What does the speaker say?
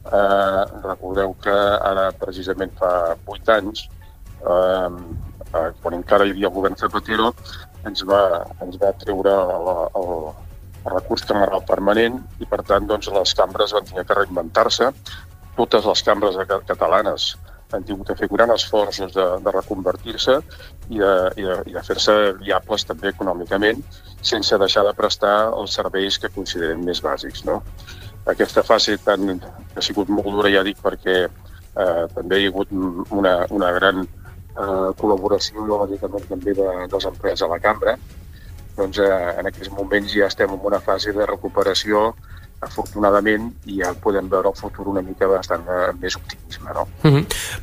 Recordeu que ara, precisament fa 8 anys, quan encara hi havia el govern Zapatero, ens va treure el recurs cameral permanent i, per tant, doncs, les cambres van haver que reinventar-se. Totes les cambres catalanes han tingut de fer gran esforç de reconvertir-se i de fer-se viables també econòmicament, sense deixar de prestar els serveis que considerem més bàsics, no? Aquesta fase ha sigut molt dura, ja dic, perquè també hi ha hagut una gran col·laboració, lògicament, també dels empleats de la cambra. Doncs en aquests moments ja estem en una fase de recuperació, afortunadament, i ja podem veure el futur una mica bastant més optimisme, no?